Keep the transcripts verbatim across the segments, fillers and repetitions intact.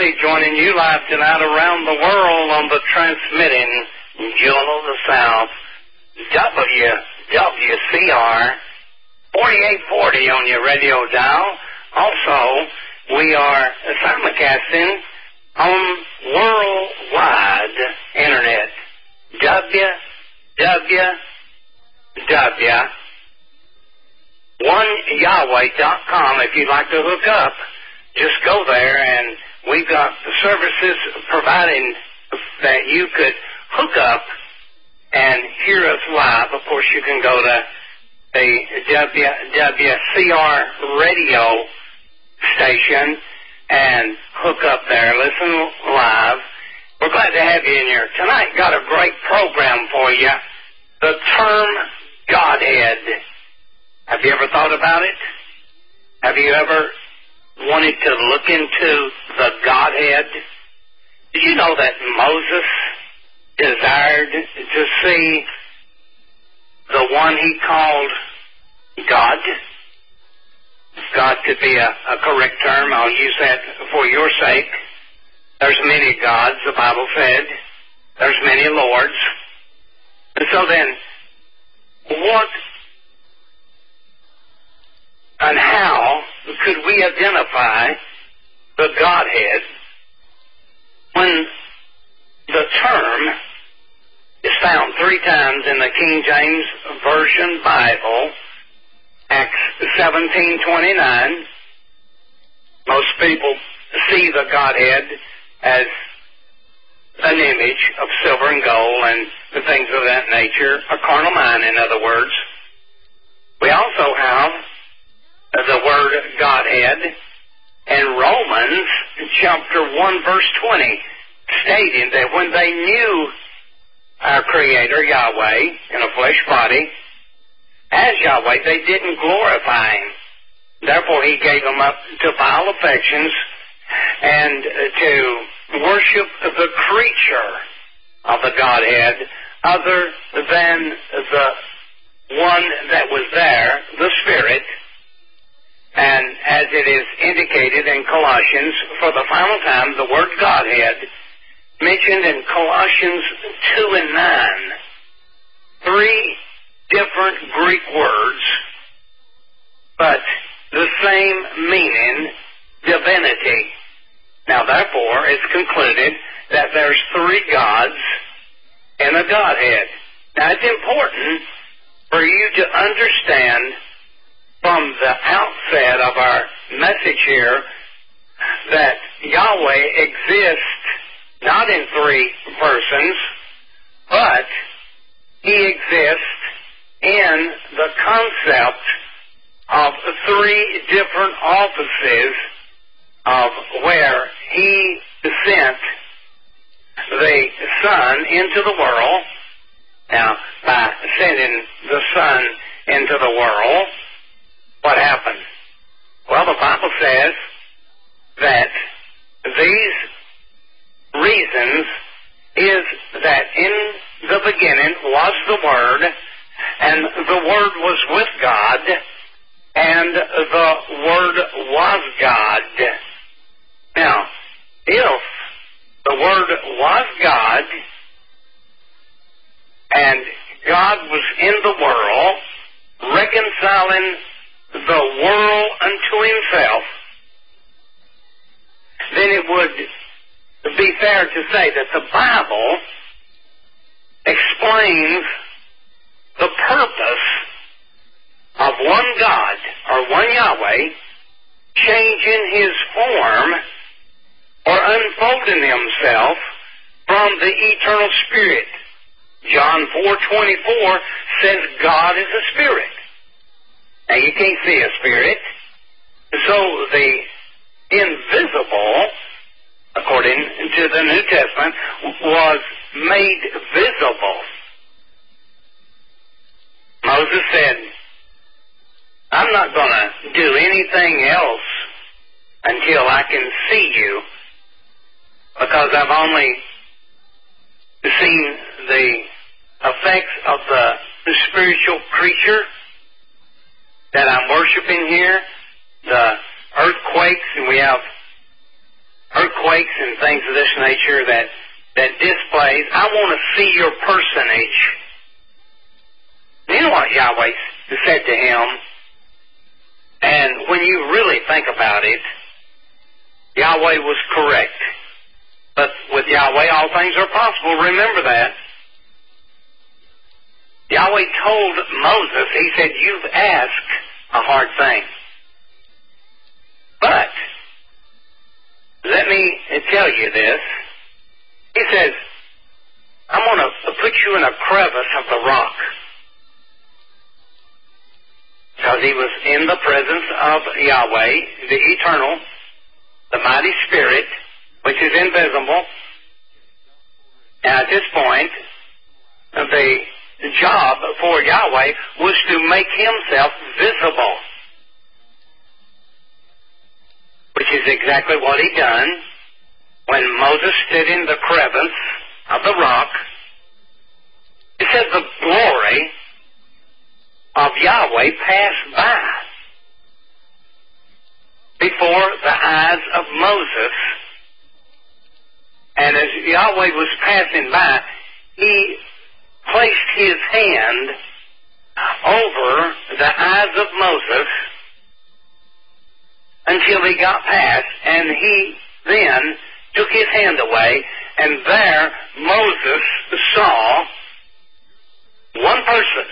everybody joining you live tonight around the world on the transmitting Jewel of the South, W W C R forty-eight forty on your radio dial. Also, we are simulcasting on worldwide internet, W W W one Yahweh dot com. If you'd like to hook up, just go there, and we've got the services providing that you could hook up and hear us live. Of course, you can go to the W W C R radio station and hook up there, listen live. We're glad to have you in here. Tonight, got a great program for you. The term Godhead. Have you ever thought about it? Have you ever wanted to look into the Godhead? Did you know that Moses desired to see the one he called God? God could be a, a correct term. I'll use that for your sake. There's many gods, the Bible said. There's many lords. And so then, what and how could we identify the Godhead when the term is found three times in the King James Version Bible? Acts seventeen twenty-nine. Most people see the Godhead as an image of silver and gold and the things of that nature, a carnal mind, in other words. We also have the word Godhead in Romans chapter one verse twenty, stating that when they knew our Creator, Yahweh, in a flesh body, as Yahweh, they didn't glorify Him. Therefore, He gave them up to vile affections and to worship the creature of the Godhead other than the one that was there, the Spirit. And as it is indicated in Colossians, for the final time, the word Godhead, mentioned in Colossians two and nine, three different Greek words, but the same meaning, divinity. Now, therefore, it's concluded that there's three gods in a Godhead. Now, it's important for you to understand from the outset of our message here that Yahweh exists not in three persons, but He exists in the concept of three different offices of where He sent the Son into the world. Now, by sending the Son into the world, what happened? Well, the Bible says that these reasons is that in the beginning was the Word, and the Word was with God, and the Word was God. Now, if the Word was God, and God was in the world, reconciling the world unto Himself, then it would be fair to say that the Bible explains the purpose of one God, or one Yahweh, changing His form or unfolding Himself from the eternal Spirit. John four twenty-four says God is a spirit. Now, you can't see a spirit. So the invisible, according to the New Testament, was made visible. Moses said, I'm not going to do anything else until I can see you, because I've only seen the effects of the, the spiritual creature that I'm worshiping here, the earthquakes, and we have earthquakes and things of this nature that, that displays, I want to see your personage. You know what Yahweh said to him? And when you really think about it, Yahweh was correct. But with Yahweh, all things are possible. Remember that. Yahweh told Moses, he said, you've asked a hard thing. But, let me tell you this. He says, I'm going to put you in a crevice of the rock. Because he was in the presence of Yahweh, the eternal, the mighty Spirit, which is invisible. And at this point, the job for Yahweh was to make himself visible. Which is exactly what he done when Moses stood in the crevice of the rock. It says the glory of Yahweh passed by before the eyes of Moses. And as Yahweh was passing by, he placed his hand over the eyes of Moses until he got past, and he then took his hand away, and there Moses saw one person.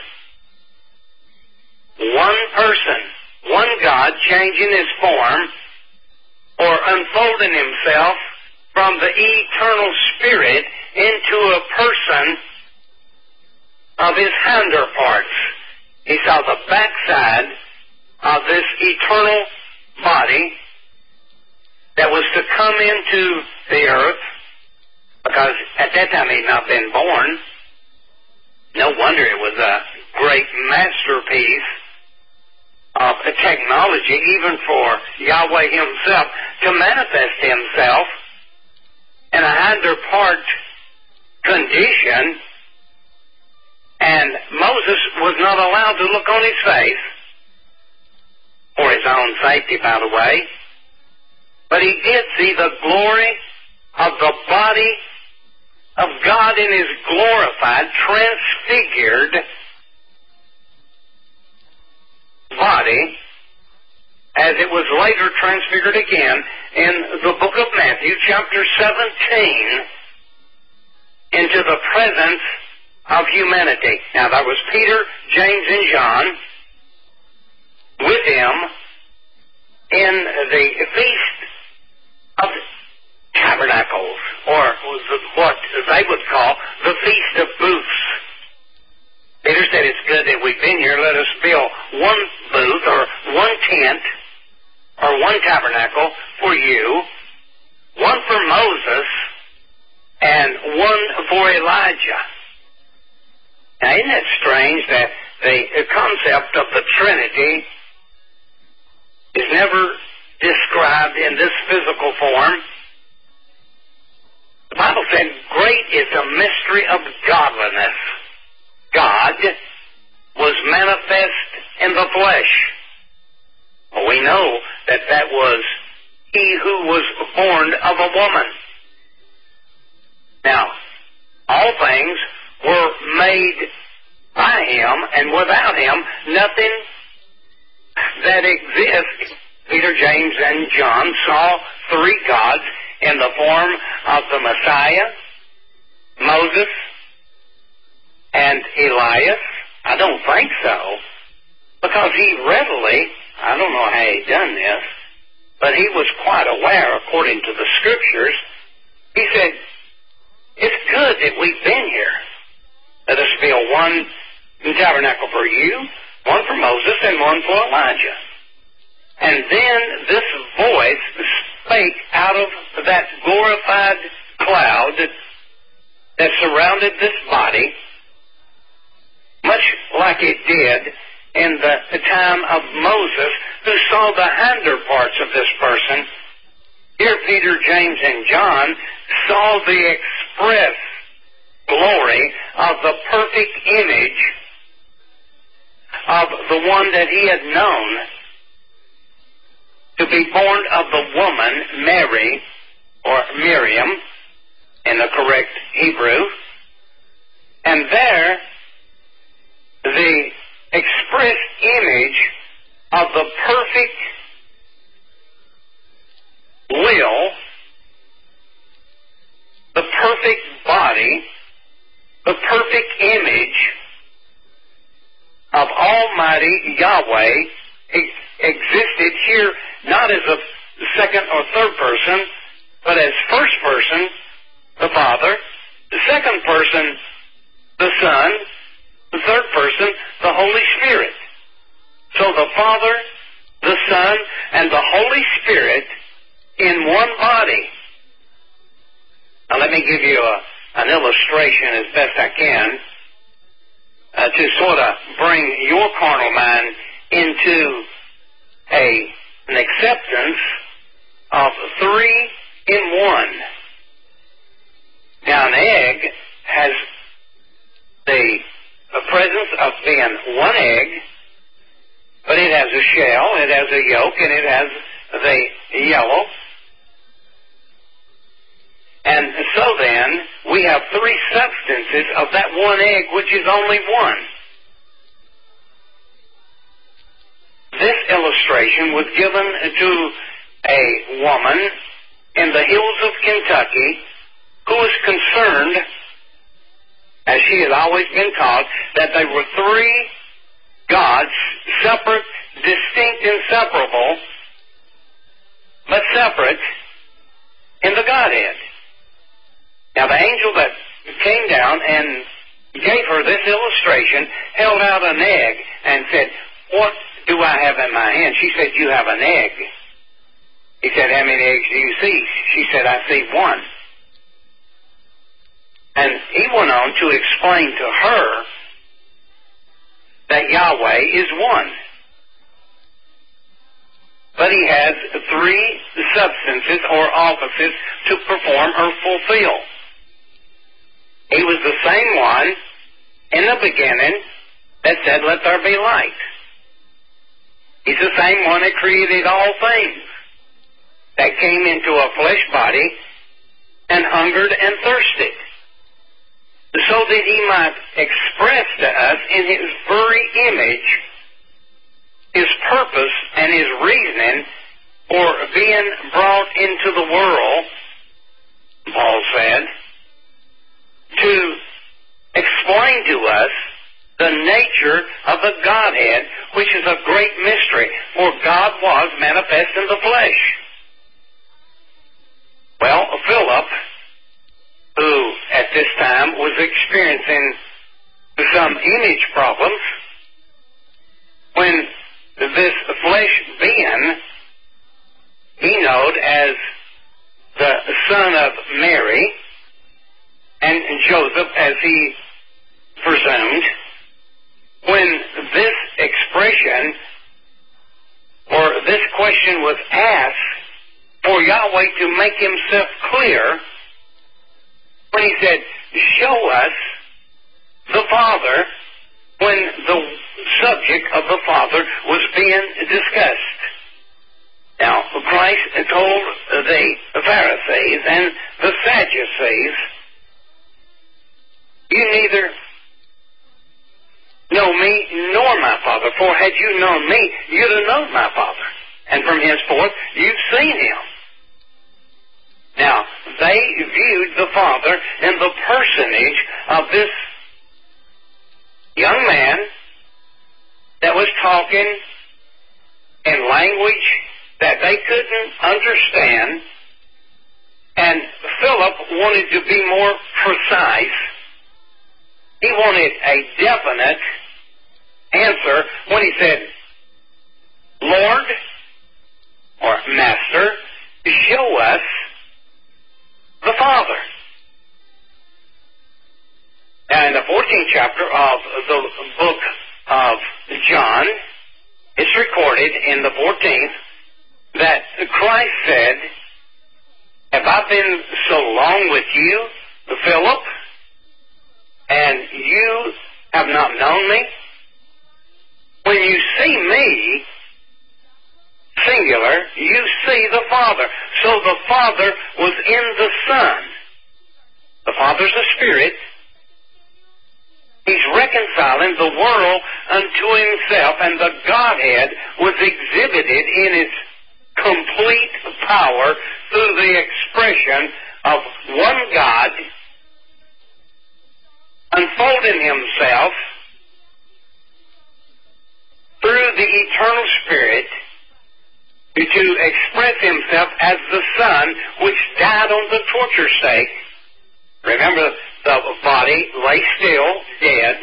One person, one God changing his form or unfolding himself from the eternal Spirit into a person of his hinder parts. He saw the backside of this eternal body that was to come into the earth, because at that time he had not been born. No wonder it was a great masterpiece of technology, even for Yahweh himself, to manifest himself in a hinder part condition. And Moses was not allowed to look on his face, for his own safety, by the way. But he did see the glory of the body of God in his glorified, transfigured body, as it was later transfigured again in the book of Matthew, chapter seventeen, into the presence of humanity. Now, there was Peter, James, and John with him in the Feast of Tabernacles, or what they would call the Feast of Booths. Peter said, it's good that we've been here. Let us build one booth or one tent or one tabernacle for you, one for Moses and one for Elijah. Now, isn't it strange that the concept of the Trinity is never described in this physical form? The Bible said, great is the mystery of godliness. God was manifest in the flesh. Well, we know that that was he who was born of a woman. Now, all things were made by him, and without him, nothing that exists. Peter, James, and John saw three gods in the form of the Messiah, Moses, and Elias. I don't think so, because he readily, I don't know how he done this, but he was quite aware, according to the Scriptures. He said, it's good that we've been here. Let us build one tabernacle for you, one for Moses, and one for Elijah. And then this voice spake out of that glorified cloud that surrounded this body, much like it did in the time of Moses, who saw the hinder parts of this person. Here Peter, James, and John saw the express glory of the perfect image of the one that he had known to be born of the woman, Mary, or Miriam in the correct Hebrew. And there, the expressed image of the perfect will, the perfect body, the perfect image of Almighty Yahweh ex- existed here not as a second or third person, but as first person, the Father, the second person, the Son, the third person, the Holy Spirit. So the Father, the Son, and the Holy Spirit in one body. Now let me give you a, an illustration as best I can uh, to sort of bring your carnal mind into a an acceptance of three in one. Now an egg has the, the presence of being one egg, but it has a shell, it has a yolk, and it has the yellow. And so then, we have three substances of that one egg, which is only one. This illustration was given to a woman in the hills of Kentucky who was concerned, as she had always been taught, that they were three gods, separate, distinct, inseparable, but separate in the Godhead. Now the angel that came down and gave her this illustration held out an egg and said, "What do I have in my hand?" She said, "You have an egg." He said, "How many eggs do you see?" She said, "I see one." And he went on to explain to her that Yahweh is one. But he has three substances or offices to perform or fulfill. He was the same one in the beginning that said, "Let there be light." He's the same one that created all things, that came into a flesh body and hungered and thirsted, so that he might express to us in his very image his purpose and his reasoning for being brought into the world, Paul said, to explain to us the nature of the Godhead, which is a great mystery, for God was manifest in the flesh. Well, Philip, who at this time was experiencing some image problems, when this flesh being, Enoch as the son of Mary, and Joseph as he presumed, when this expression or this question was asked for Yahweh to make himself clear, when he said, "Show us the Father," when the subject of the Father was being discussed. Now, Christ told the Pharisees and the Sadducees, "You neither know me nor my Father, for had you known me, you'd have known my Father, and from henceforth you've seen him." Now, they viewed the Father in the personage of this young man that was talking in language that they couldn't understand, and Philip wanted to be more precise. He wanted a definite answer when he said, "Lord," or "Master, show us the Father." Now, in the fourteenth chapter of the book of John, it's recorded in the fourteenth that Christ said, "Have I been so long with you, Philip, and you have not known me? When you see me," singular, "you see the Father." So the Father was in the Son. The Father's a spirit. He's reconciling the world unto himself, and the Godhead was exhibited in its complete power through the expression of one God unfolding himself through the eternal Spirit to express himself as the Son, which died on the torture stake. Remember, the body lay still, dead.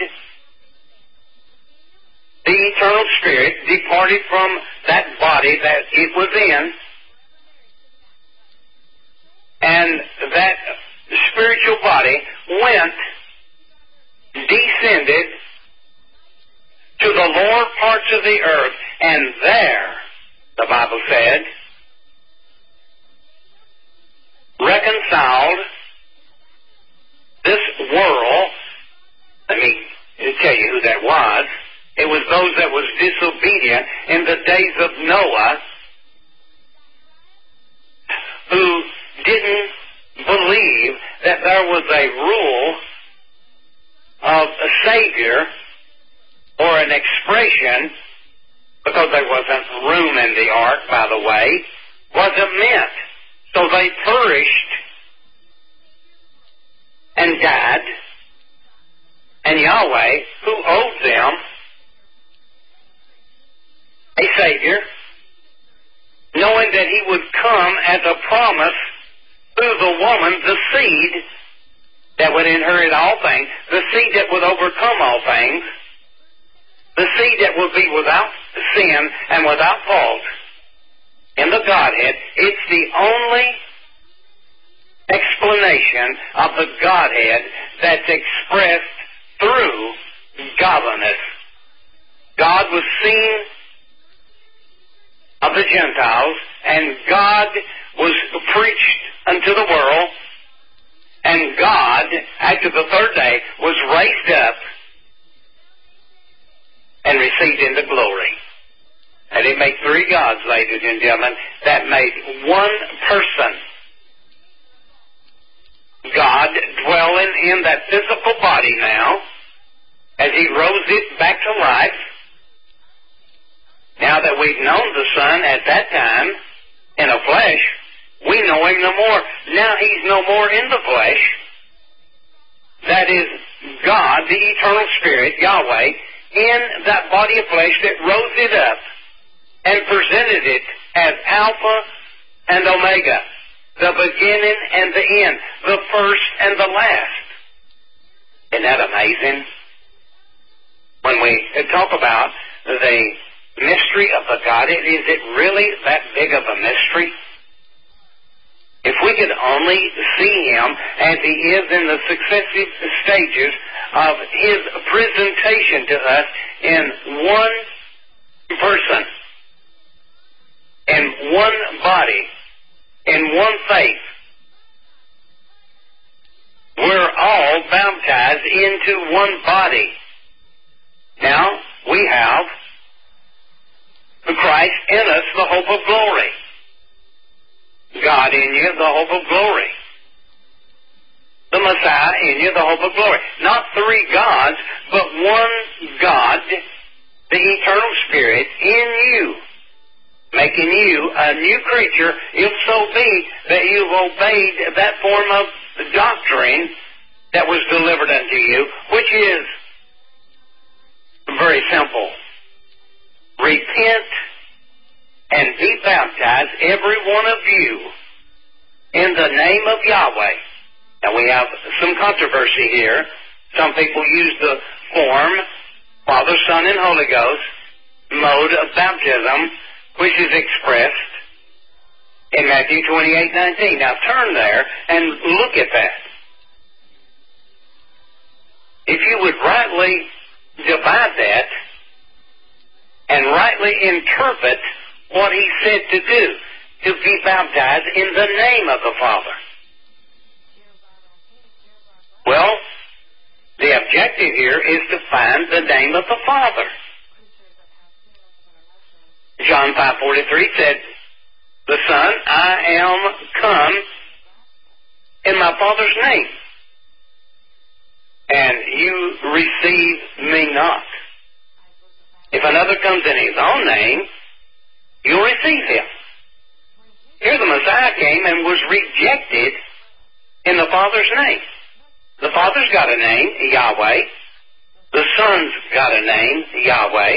The eternal Spirit departed from that body that it was in, and that spiritual body went, descended to the lower parts of the earth, and there, the Bible said, reconciled this world. Let me tell you who that was. It was those that was disobedient in the days of Noah, who didn't believe that there was a rule of a Savior or an expression, because there wasn't room in the ark, by the way, wasn't meant. So they perished and died, and Yahweh, who owed them a Savior, knowing that he would come as a promise through the woman, the seed that would inherit all things, the seed that would overcome all things, the seed that would be without sin and without fault in the Godhead. It's the only explanation of the Godhead that's expressed through godliness. God was seen of the Gentiles, and God was preached unto the world, and God, after the third day, was raised up and received into glory. And it made three gods, ladies and gentlemen, that made one person. God dwelling in that physical body now, as he rose it back to life. Now that we've known the Son at that time in a flesh, we know him no more. Now he's no more in the flesh. That is God, the eternal Spirit, Yahweh, in that body of flesh that rose it up and presented it as Alpha and Omega, the beginning and the end, the first and the last. Isn't that amazing? When we talk about the mystery of the Godhead, is it really that big of a mystery? If we could only see him as he is in the successive stages of his presentation to us in one person, in one body, in one faith. We're all baptized into one body. Now, we have Christ in us, the hope of glory. God in you, the hope of glory. The Messiah in you, the hope of glory. Not three gods, but one God, the eternal Spirit, in you, making you a new creature, if so be that you've obeyed that form of doctrine that was delivered unto you, which is very simple. Repent and be baptized, every one of you, in the name of Yahweh. Now we have some controversy here. Some people use the form, Father, Son, and Holy Ghost, mode of baptism, which is expressed in Matthew twenty-eight nineteen. Now turn there and look at that. If you would rightly divide that and rightly interpret what he said to do, to be baptized in the name of the Father. Well, the objective here is to find the name of the Father. John five forty-three said, the Son, I am come in my Father's name, and you receive me not. If another comes in his own name, you'll receive him. Here the Messiah came and was rejected in the Father's name. The Father's got a name, Yahweh. The Son's got a name, Yahweh.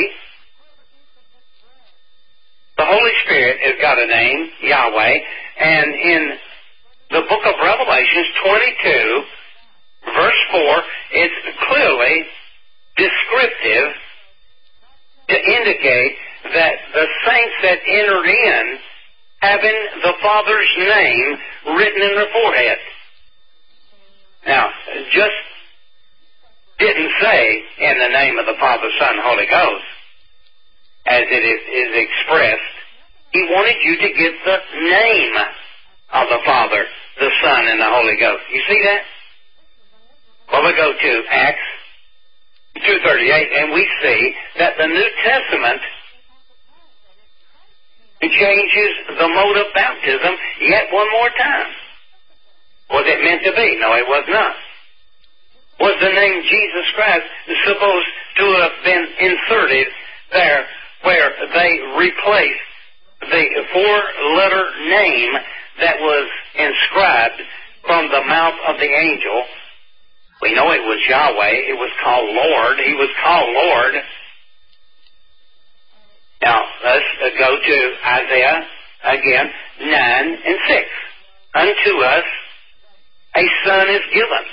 The Holy Spirit has got a name, Yahweh. And in the book of Revelations twenty-two, verse four, it's clearly descriptive to indicate that the saints that entered in having the Father's name written in their forehead. Now, just didn't say in the name of the Father, Son, Holy Ghost, as it is, is expressed. He wanted you to get the name of the Father, the Son, and the Holy Ghost. You see that? Well, we go to Acts two thirty-eight, and we see that the New Testament changes the mode of baptism yet one more time. Was it meant to be? No, it was not. Was the name Jesus Christ supposed to have been inserted there where they replaced the four-letter name that was inscribed from the mouth of the angel? We know it was Yahweh. It was called Lord. He was called Lord. Now, let's go to Isaiah again, nine and six. Unto us a son is given.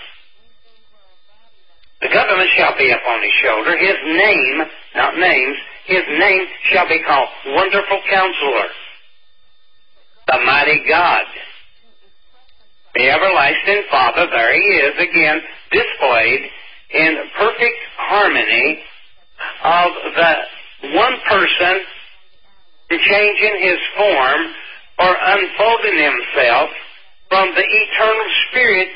The government shall be upon his shoulder. His name, not names, his name shall be called Wonderful Counselor, the Mighty God, the Everlasting Father. There he is again, displayed in perfect harmony of the one person changing his form or unfolding himself from the eternal Spirit.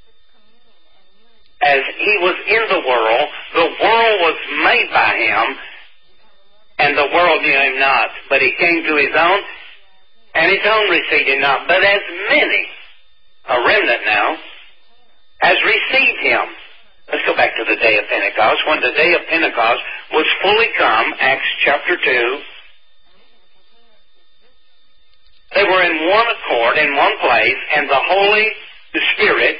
As he was in the world, the world was made by him, and the world knew him not. But he came to his own, and his own received him not. But as many, a remnant now, as received him. Let's go back to the day of Pentecost. When the day of Pentecost was fully come, Acts chapter two, they were in one accord, in one place, and the Holy Spirit,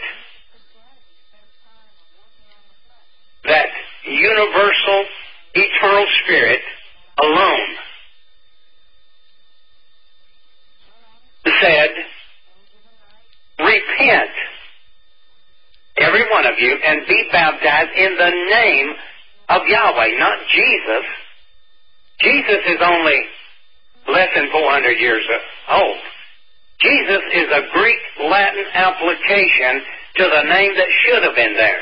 that universal, eternal Spirit alone, said, repent, every one of you, and be baptized in the name of Yahweh, not Jesus. Jesus is only less than four hundred years old. Jesus is a Greek Latin application to the name that should have been there.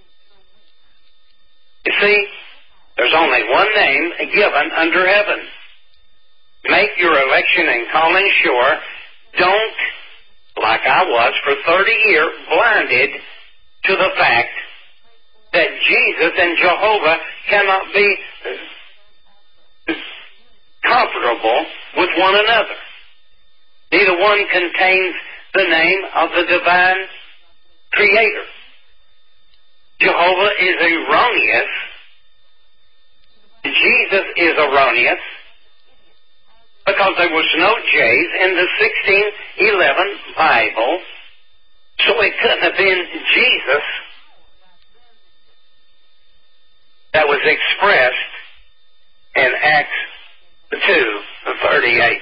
You see, there's only one name given under heaven. Make your election and calling sure. Don't, like I was for thirty years, blinded to the fact that Jesus and Jehovah cannot be comparable with one another. Neither one contains the name of the divine Creator. Jehovah is erroneous. Jesus is erroneous because there was no J's in the sixteen eleven Bible, so it couldn't have been Jesus that was expressed in Acts two thirty-eight.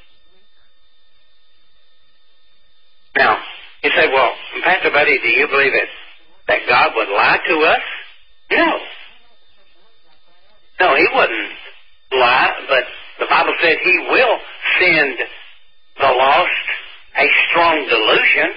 Now, you say, well, Pastor Buddy, do you believe it, that God would lie to us? No. No, he wouldn't lie, but the Bible said he will send the lost a strong delusion.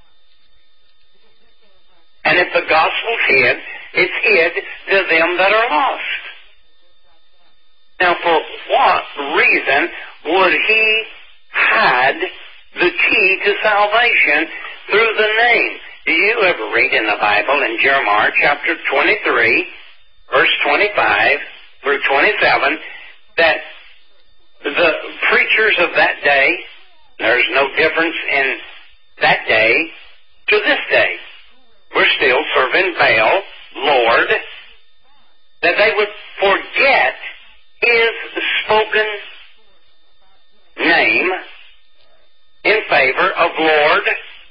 And if the gospel's hid, it's hid to them that are lost. Now, for what reason would he hide the key to salvation through the name? Do you ever read in the Bible in Jeremiah chapter twenty-three, verse twenty-five through twenty-seven, that the preachers of that day There's no difference in that day to this day. We're still serving Baal, Lord, that they would forget His spoken name in favor of Lord.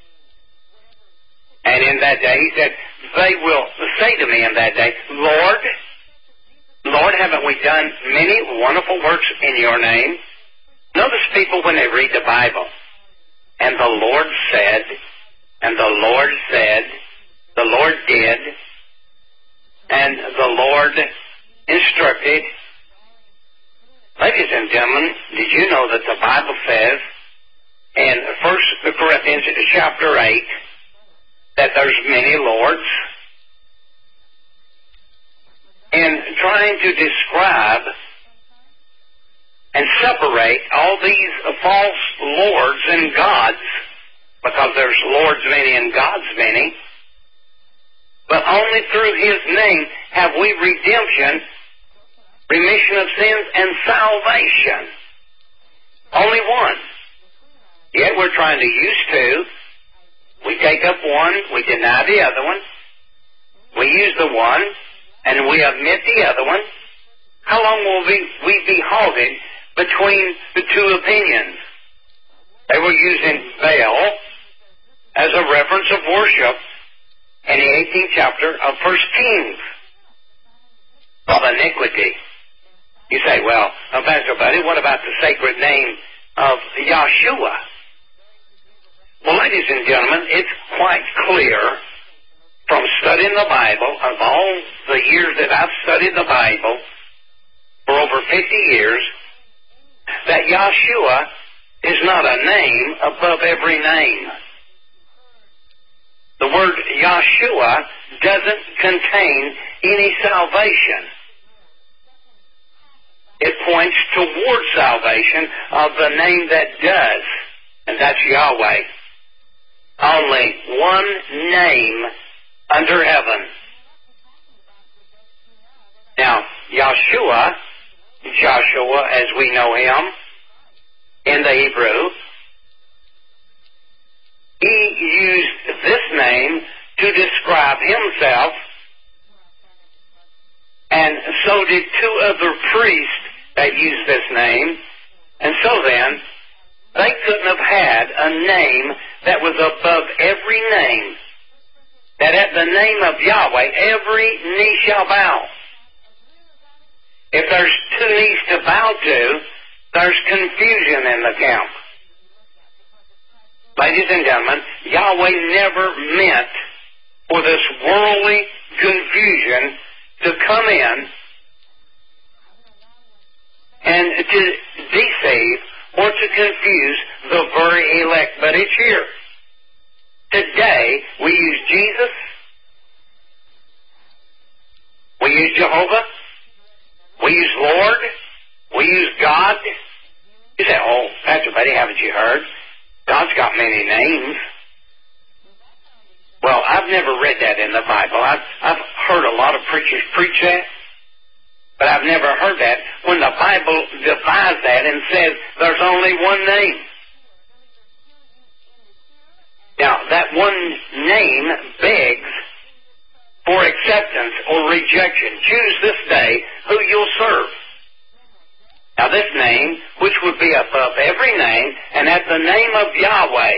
And in that day, He said, they will say to me in that day, Lord, Lord, haven't we done many wonderful works in your name? Notice people when they read the Bible. And the Lord said, and the Lord said, the Lord did, and the Lord instructed. Ladies and gentlemen, did you know that the Bible says in First Corinthians chapter eight that there's many lords? In trying to describe and separate all these false lords and gods, because there's lords many and gods many, but only through His name have we redemption, remission of sins, and salvation. Only one. Yet we're trying to use two. We take up one, we deny the other one. We use the one, and we admit the other one. How long will we, we be halted between the two opinions? They were using Baal as a reference of worship in the eighteenth chapter of First Kings of iniquity. You say, well, oh, Pastor Buddy, what about the sacred name of Yahshua? Well, ladies and gentlemen, it's quite clear from studying the Bible, of all the years that I've studied the Bible, for over fifty years, that Yahshua is not a name above every name. The word Yahshua doesn't contain any salvation. It points toward salvation of the name that does, and that's Yahweh. Only one name under heaven. Now, Yahshua, Joshua as we know him in the Hebrew, he used this name to describe himself, and so did two other priests that used this name. And so then, they couldn't have had a name that was above every name. That at the name of Yahweh, every knee shall bow. If there's two knees to bow to, there's confusion in the camp. Ladies and gentlemen, Yahweh never meant for this worldly confusion to come in and to deceive or to confuse the very elect. But it's here. Today, we use Jesus. We use Jehovah. We use Lord. We use God. You say, oh, Pastor Buddy, haven't you heard? God's got many names. Well, I've never read that in the Bible. I've, I've heard a lot of preachers preach that, but I've never heard that when the Bible defies that and says there's only one name. Now, that one name begs for acceptance or rejection. Choose this day who you'll serve. Now, this name, which would be above every name, and at the name of Yahweh,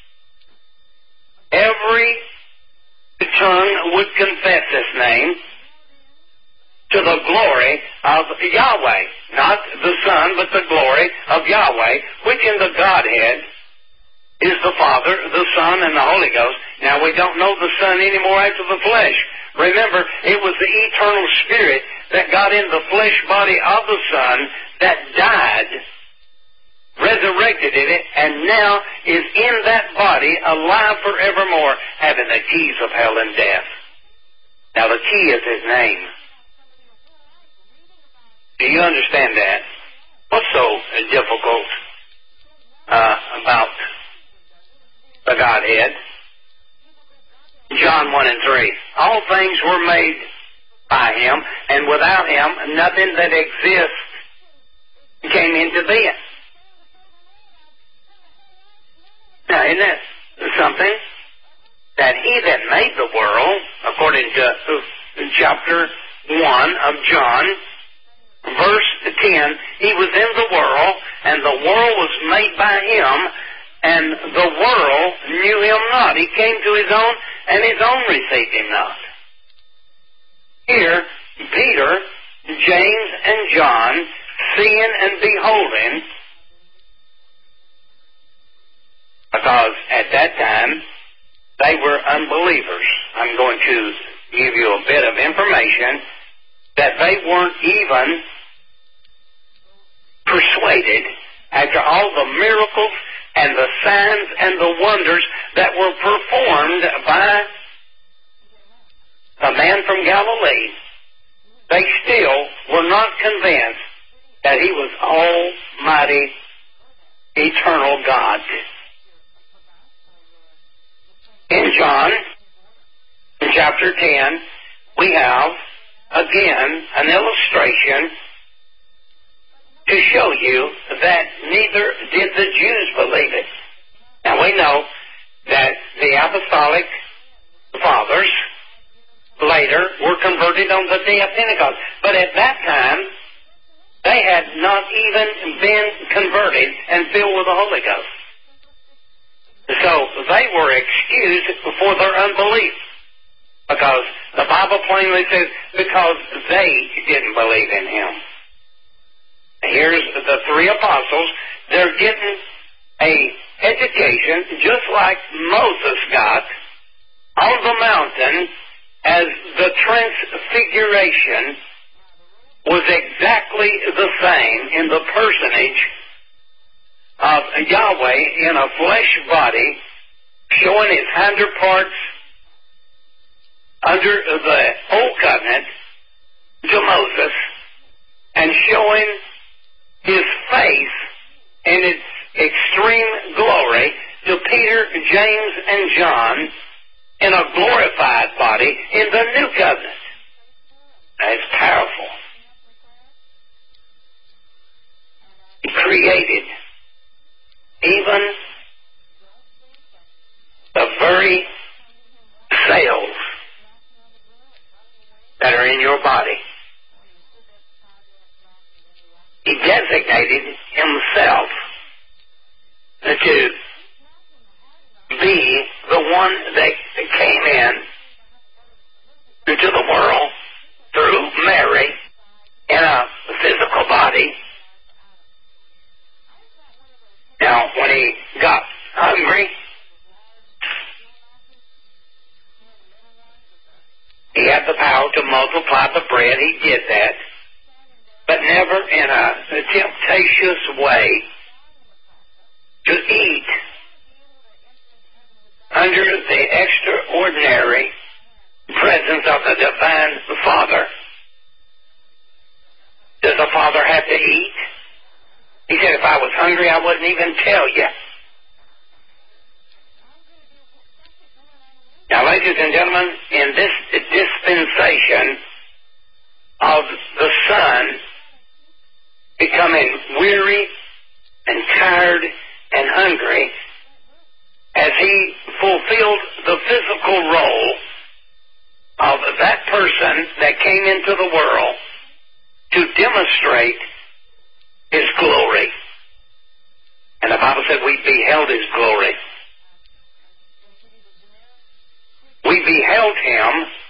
every tongue would confess this name to the glory of Yahweh. Not the Son, but the glory of Yahweh, which in the Godhead is the Father, the Son, and the Holy Ghost. Now, we don't know the Son anymore after the flesh. Remember, it was the eternal Spirit that got in the flesh body of the Son that died, resurrected in it, and now is in that body alive forevermore, having the keys of hell and death. Now, the key is His name. Do you understand that? What's so difficult uh, about the Godhead? John one and three. All things were made by Him, and without Him, nothing that exists came into being. Now, isn't that something? That he that made the world, according to chapter one of John, verse ten, he was in the world, and the world was made by him, and the world knew him not. He came to his own, and his own received him not. Here, Peter, James, and John, seeing and beholding, because at that time, they were unbelievers. I'm going to give you a bit of information that they weren't even persuaded after all the miracles and the signs and the wonders that were performed by a man from Galilee. They still were not convinced that he was Almighty, eternal God. In John, in chapter ten, we have, again, an illustration to show you that neither did the Jews believe it. Now, we know that the apostolic fathers later were converted on the day of Pentecost. But at that time, they had not even been converted and filled with the Holy Ghost. So they were excused for their unbelief, because the Bible plainly says, because they didn't believe in him. Here's the three apostles. They're getting a education just like Moses got on the mountain, as the transfiguration was exactly the same in the personage of Yahweh in a flesh body, showing his hinder parts under the Old Covenant to Moses, and showing his face in its extreme glory to Peter, James, and John in a glorified body in the New Covenant. That's powerful. He created even the very cells that are in your body. He designated himself to be the one that came in into the world through Mary in a physical body. Now, when he got hungry, he had the power to multiply the bread. He did that, but never in a, a temptatious way to eat under the extraordinary presence of the divine Father. Does the Father have to eat? He said, if I was hungry, I wouldn't even tell you. Now, ladies and gentlemen, in this dispensation of the Son becoming weary and tired and hungry, as he fulfilled the physical role of that person that came into the world to demonstrate his glory. And the Bible said we beheld his glory. We beheld him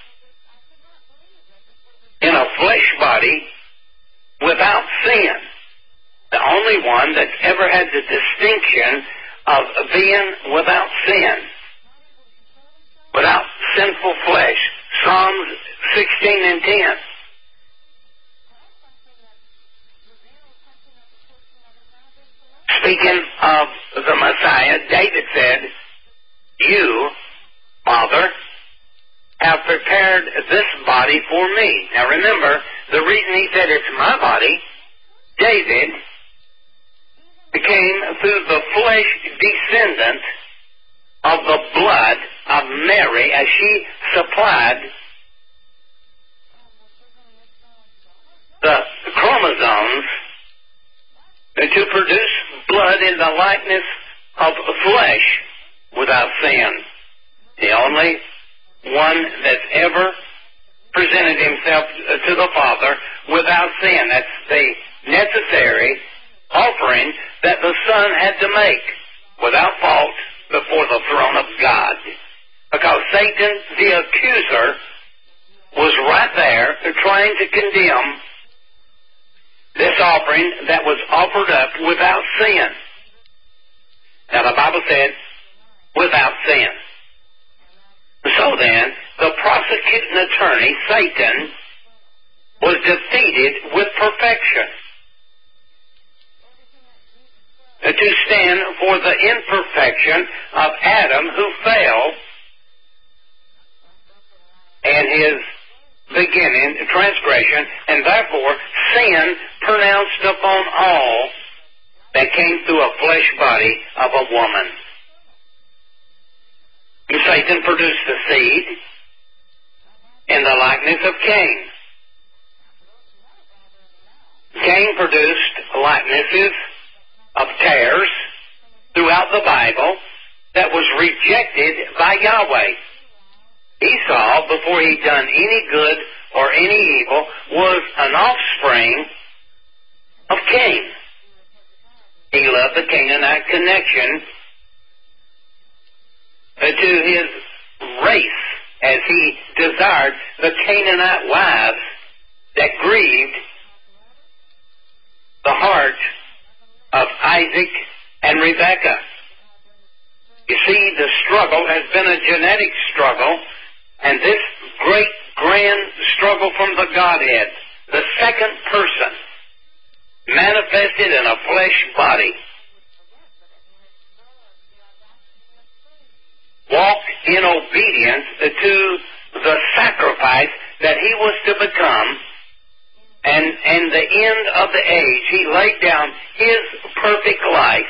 in a flesh body without sin. The only one that's ever had the distinction of being without sin, without sinful flesh. Psalms sixteen and ten. Speaking of the Messiah, David said, you, Father, have prepared this body for me. Now remember, the reason he said it's my body, David became through the flesh descendant of the blood of Mary, as she supplied the chromosomes to produce blood in the likeness of flesh. without sin. The only one that's ever presented himself to the Father without sin. That's the necessary offering that the Son had to make without fault before the throne of God. Because Satan, the accuser, was right there trying to condemn this offering that was offered up without sin. Now the Bible said, without sin. So then, the prosecuting attorney, Satan, was defeated with perfection to stand for the imperfection of Adam who fell and his beginning transgression, and therefore sin pronounced upon all that came through a flesh body of a woman. And Satan produced the seed in the likeness of Cain. Cain produced likenesses of tares throughout the Bible that was rejected by Yahweh. Esau, before he'd done any good or any evil, was an offspring of Cain. He loved the Canaanite connection to his race, as he desired the Canaanite wives that grieved the heart of Isaac and Rebekah. You see, the struggle has been a genetic struggle, and this great, grand struggle from the Godhead, the second person, manifested in a flesh body, walked in obedience to the sacrifice that he was to become, and in the end of the age, he laid down his perfect life,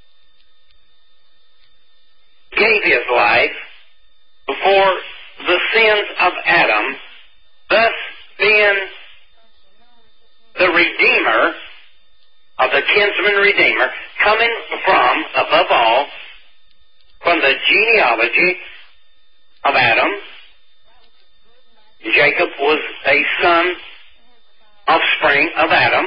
gave his life for the sins of Adam, thus being the Redeemer of the kinsman Redeemer, coming from, above all, from the genealogy of Adam. Jacob was a son, offspring of Adam.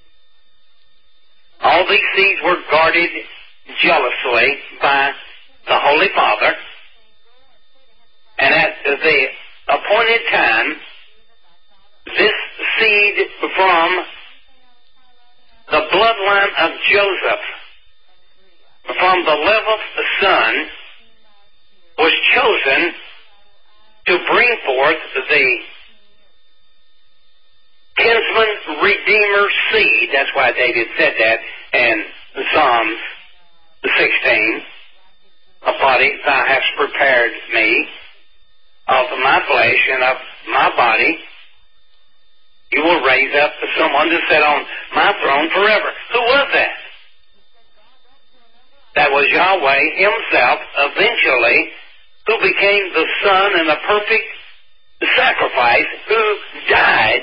All these seeds were guarded jealously by the Holy Father. And at the appointed time, this seed from the bloodline of Joseph, from the eleventh son, was chosen to bring forth the kinsman redeemer seed. That's why David said that in Psalms sixteen. A body thou hast prepared me of my flesh and of my body. You will raise up someone to sit on my throne forever. Who was that? That was Yahweh himself, eventually, who became the Son and the perfect sacrifice, who died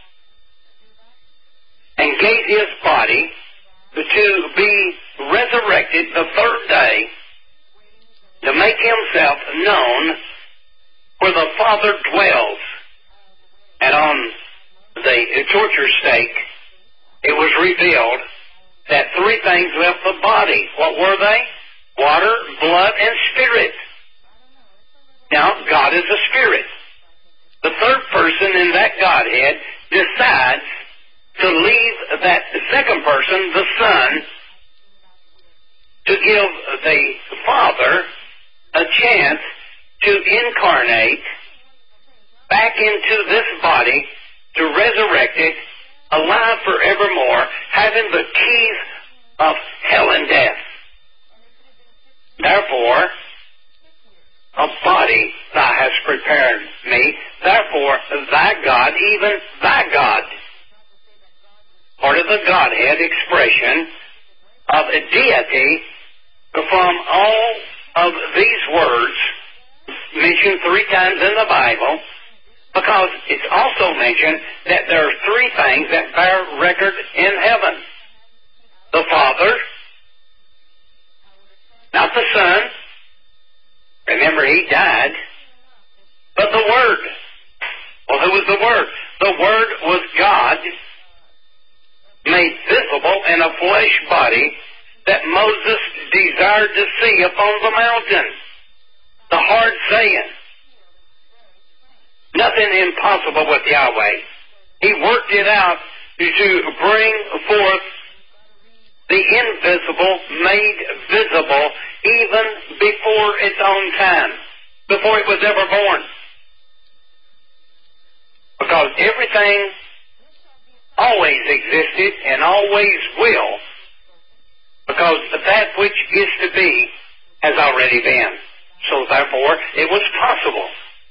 and gave his body to be resurrected the third day to make himself known where the Father dwells. And on the torture stake, it was revealed that three things left the body. What were they? Water, blood, and spirit. Now, God is a spirit. The third person in that Godhead decides to leave that second person, the Son, to give the Father a chance to incarnate back into this body, to resurrect it, alive forevermore, having the keys of hell and death. Therefore, a body thou hast prepared me, therefore thy God, even thy God. Part of the Godhead expression of a deity from all of these words mentioned three times in the Bible, because it's also mentioned that there are three things that bear record in heaven. The Father, not the Son, the Word was God made visible in a flesh body that Moses desired to see upon the mountain. The hard saying. Nothing impossible with Yahweh. He worked it out to bring forth the invisible made visible even before its own time, before it was ever born. Because everything always existed and always will, because that which is to be has already been. So therefore, it was possible.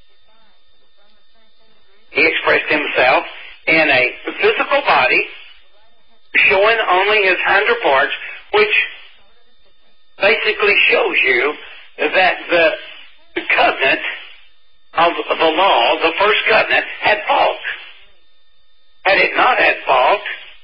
He expressed himself in a physical body, showing only his hinder parts, which basically shows you that the covenant of the law, the first covenant, had fault. Had it not had fault,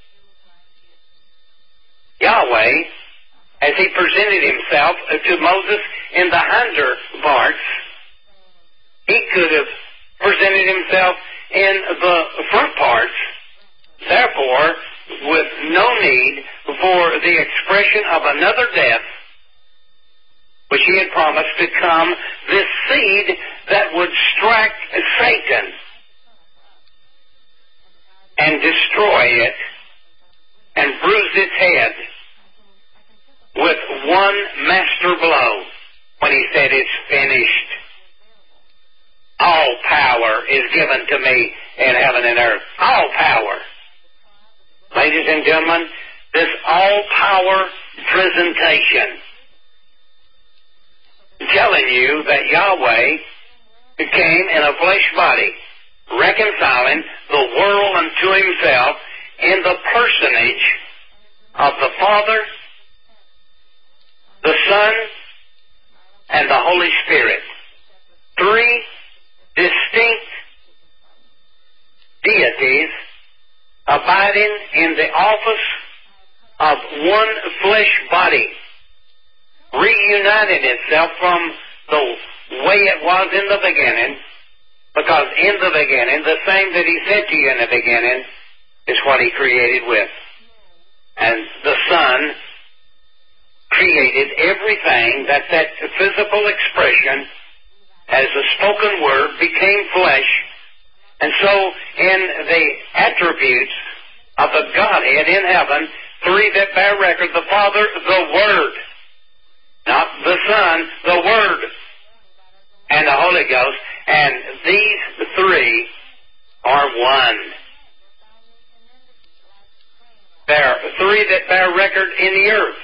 Yahweh, as he presented himself to Moses in the hinder parts, he could have presented himself in the front parts, therefore, with no need for the expression of another death, which he had promised to come, this seed that would strike Satan and destroy it and bruise its head with one master blow when he said, "It's finished. All power is given to me in heaven and earth." All power. Ladies and gentlemen, this all-power presentation telling you that Yahweh came in a flesh body, reconciling the world unto himself in the personage of the Father, the Son, and the Holy Spirit. Three distinct deities abiding in the office of one flesh body, reuniting itself from the way it was in the beginning, because in the beginning, the same that he said to you in the beginning is what he created with. And the Son created everything that that physical expression as the spoken word became flesh. And so in the attributes of the Godhead in heaven, three that bear record, the Father, the Word, not the Son, the Word, and the Holy Ghost, and these three are one. There are three that bear record in the earth.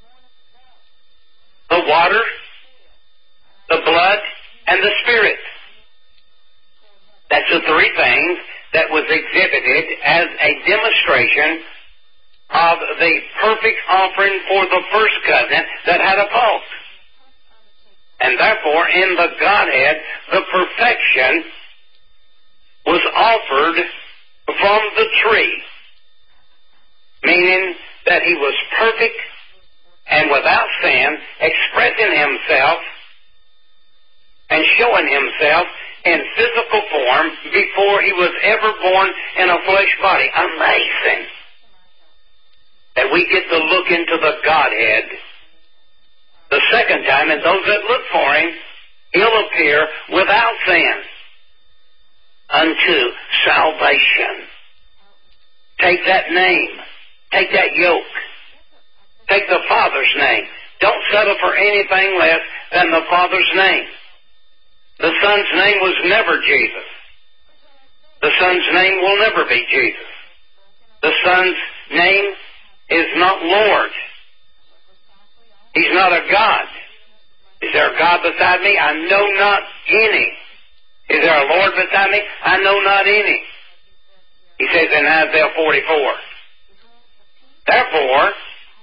The water, the blood, and the Spirit. That's the three things that was exhibited as a demonstration of the perfect offering for the first covenant that had a fault. And therefore, in the Godhead, the perfection was offered from the tree, meaning that he was perfect and without sin, expressing himself and showing himself in physical form before he was ever born in a flesh body. Amazing that we get to look into the Godhead the second time, and those that look for him, he'll appear without sin unto salvation. Take that name. Take that yoke. Take the Father's name. Don't settle for anything less than the Father's name. The Son's name was never Jesus. The Son's name will never be Jesus. The Son's name is not Lord. He's not a God. Is there a God beside me? I know not any. Is there a Lord beside me? I know not any. He says in Isaiah forty-four. Therefore,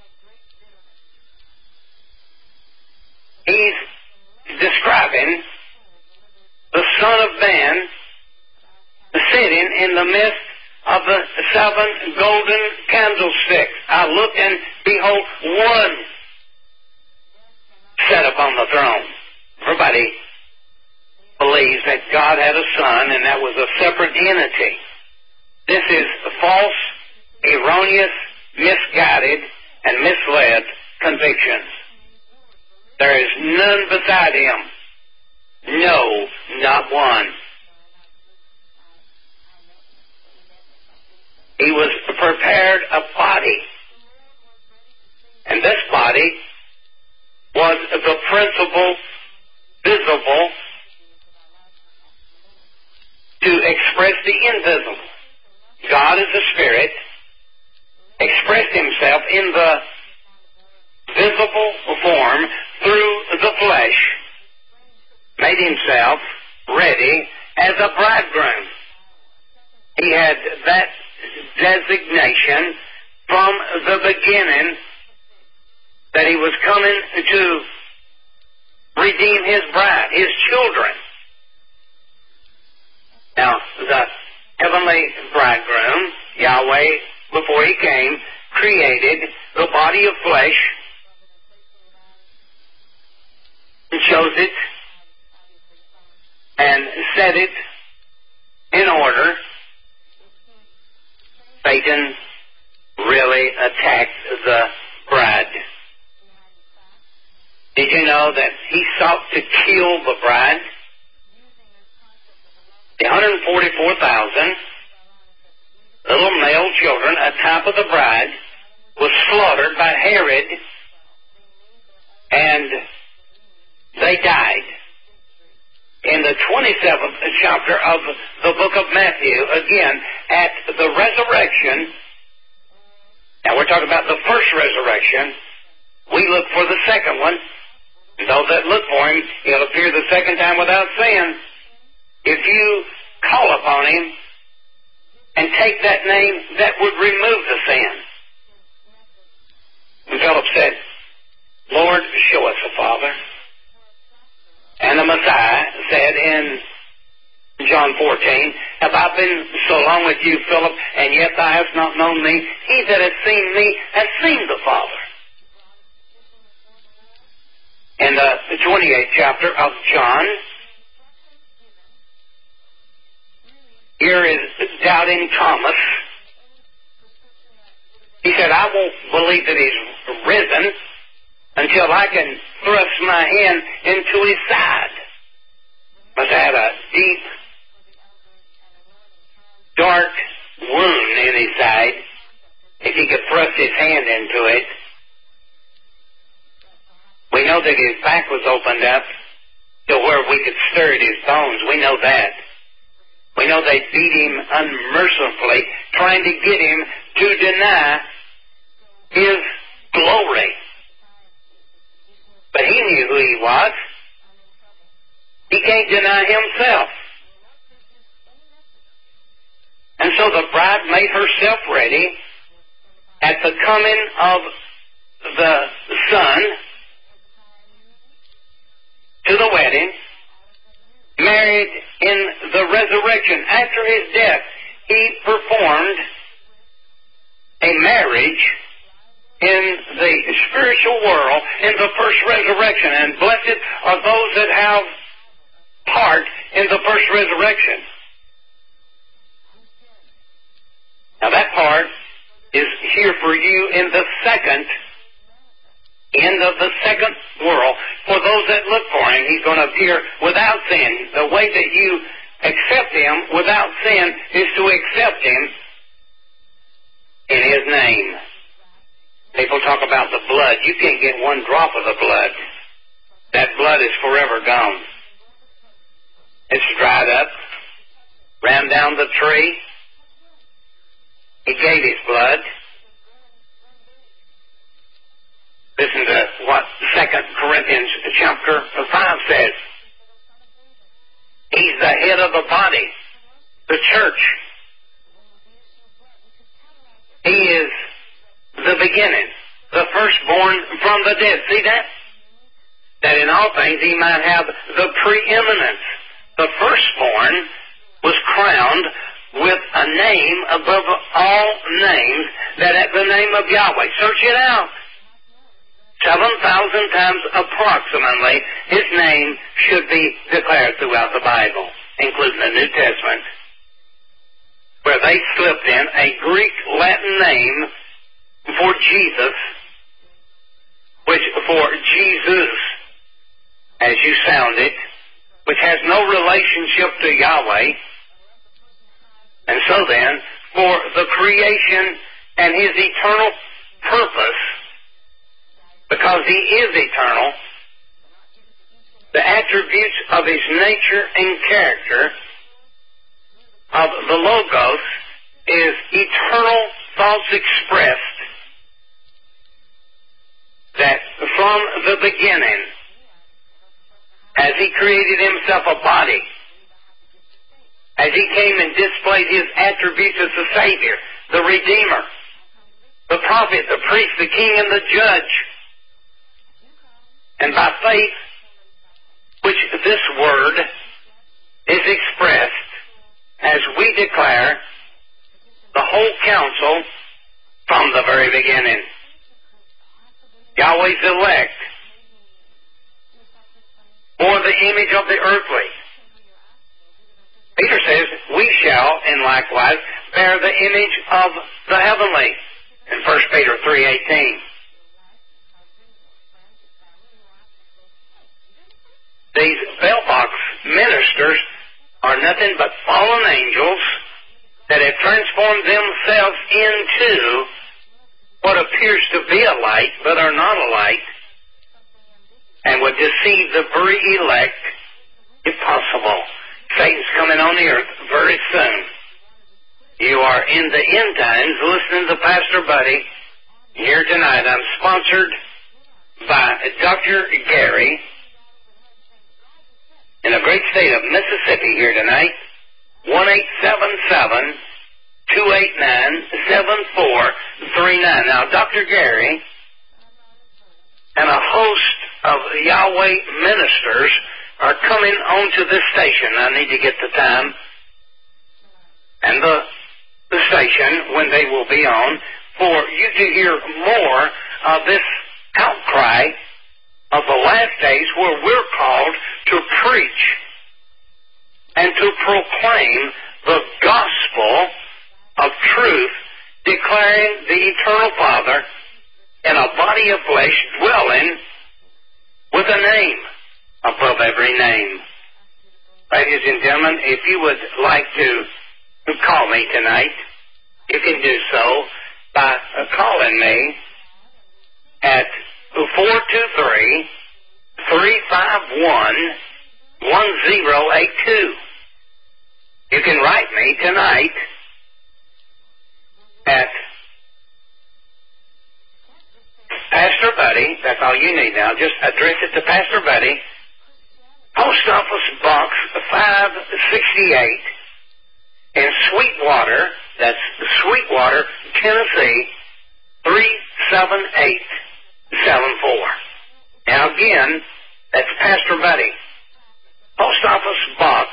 he's describing the Son of Man sitting in the midst of the seven golden candlesticks. I looked and behold one sat upon the throne. Everybody believes that God had a son and that was a separate entity. This is false, erroneous, misguided, and misled convictions. There is none beside him. No, not one. He was prepared a body. And this body was the principle visible to express the invisible. God is a spirit, expressed himself in the visible form through the flesh, made himself ready as a bridegroom. He had that designation from the beginning that he was coming to redeem his bride, his children. Now, the heavenly bridegroom, Yahweh, before he came, created the body of flesh and chose it and set it in order. Satan really attacked the bride. Did you know that he sought to kill the bride? The one hundred forty-four thousand little male children, a type of the bride, was slaughtered by Herod, and they died. In the twenty-seventh chapter of the book of Matthew, again, at the resurrection, now we're talking about the first resurrection, we look for the second one. And those that look for him, he'll appear the second time without sin. If you call upon him and take that name, that would remove the sin. And Philip said, Lord, show us the Father. And the Messiah said in John fourteen, have I been so long with you, Philip, and yet thou hast not known me? He that hath seen me hath seen the Father. In the twenty-eighth chapter of John, here is doubting Thomas. He said, I won't believe that he's risen until I can thrust my hand into his side. Must have had a deep, dark wound in his side if he could thrust his hand into it. We know that his back was opened up to where we could stir at his bones. We know that. We know they beat him unmercifully, trying to get him to deny his glory. But he knew who he was. He can't deny himself. And so the bride made herself ready at the coming of the Son to the wedding, married in the resurrection. After his death, he performed a marriage in the spiritual world in the first resurrection. And blessed are those that have part in the first resurrection. Now that part is here for you in the second end of the second world. For those that look for him, he's going to appear without sin. The way that you accept him without sin is to accept him in his name. People talk about the blood. You can't get one drop of the blood. That blood is forever gone. It's dried up, ran down the tree. He gave his blood. Listen to what Second Corinthians chapter five says. He's the head of the body, the church. He is the beginning, the firstborn from the dead. See that? That in all things he might have the preeminence. The firstborn was crowned with a name above all names, that at the name of Yahweh. Search it out. Seven thousand times approximately, his name should be declared throughout the Bible, including the New Testament. where they slipped in a Greek Latin name for Jesus, which for Jesus, as you sound it, which has no relationship to Yahweh. And so then, for the creation and his eternal purpose, because he is eternal, the attributes of his nature and character of the Logos is eternal thoughts expressed that from the beginning, as he created himself a body, as he came and displayed his attributes as the Savior, the Redeemer, the Prophet, the Priest, the King, and the Judge, and by faith, which this word is expressed, as we declare the whole counsel from the very beginning. Yahweh's elect bore the image of the earthly. Peter says, we shall, in likewise, bear the image of the heavenly, in First Peter three eighteen. These bellbox ministers are nothing but fallen angels that have transformed themselves into what appears to be a light, but are not a light, and would deceive the very elect, if possible. Satan's coming on the earth very soon. You are in the end times listening to Pastor Buddy here tonight. I'm sponsored by Doctor Gary in the great state of Mississippi here tonight. one eight seven seven, two eight nine, seven four three nine. Now, Doctor Gary and a host of Yahweh ministers are coming onto this station. I need to get the time and the, the station when they will be on for you to hear more of this outcry of the last days, where we're called to preach and to proclaim the gospel of truth, declaring the eternal Father in a body of flesh, dwelling with a name above every name. Ladies and gentlemen, if you would like to call me tonight, you can do so by calling me at four two three, three five one, one zero eight two. You can write me tonight at Pastor Buddy. That's all you need now. Just address it to Pastor Buddy, Post Office Box five sixty-eight in Sweetwater. That's Sweetwater, Tennessee, three seven eight seven four. Now again, that's Pastor Buddy, Post Office Box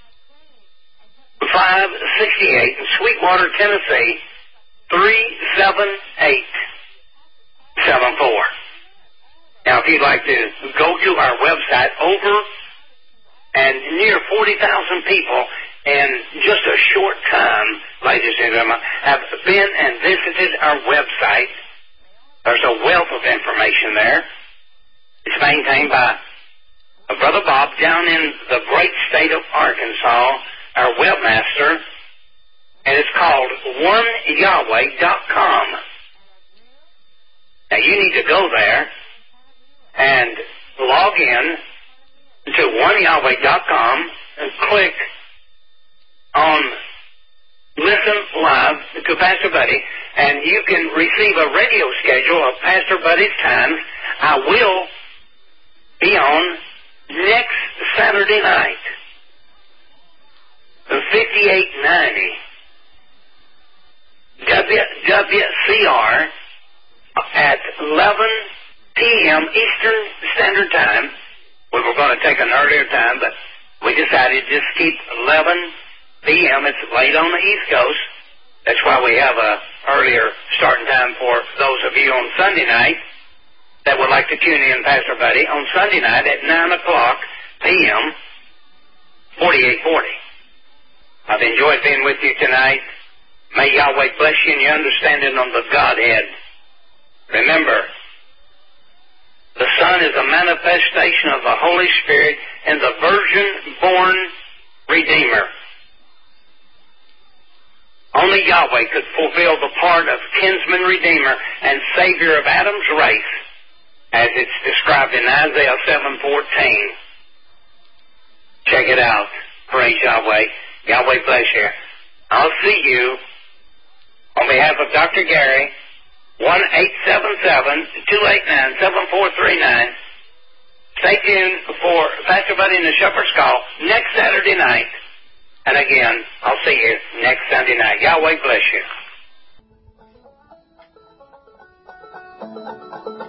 five sixty-eight in Sweetwater, Tennessee, three seven eight seven four. Now, if you'd like to go to our website, over and near forty thousand people in just a short time, ladies and gentlemen, have been and visited our website. There's a wealth of information there. It's maintained by Brother Bob down in the great state of Arkansas, our webmaster, and it's called one yahweh dot com. Now, you need to go there and log in to one yahweh dot com and click on Listen Live to Pastor Buddy, and you can receive a radio schedule of Pastor Buddy's times. I will be on next Saturday night, fifty-eight ninety W W C R at eleven p.m. Eastern Standard Time. We were going to take an earlier time, but we decided to just keep eleven p.m. It's late on the East Coast. That's why we have a earlier starting time for those of you on Sunday night that would like to tune in, Pastor Buddy, on Sunday night at nine o'clock p.m., forty-eight forty. I've enjoyed being with you tonight. May Yahweh bless you in your understanding on the Godhead. Remember, the Son is a manifestation of the Holy Spirit and the virgin-born Redeemer. Only Yahweh could fulfill the part of kinsman Redeemer and Savior of Adam's race, as it's described in Isaiah seven fourteen. Check it out. Praise Yahweh. Yahweh bless you. I'll see you on behalf of Doctor Gary, one eight seven seven, two eight nine, seven four three nine. Stay tuned for Pastor Buddy and the Shepherd's Call next Saturday night. And again, I'll see you next Sunday night. Yahweh bless you.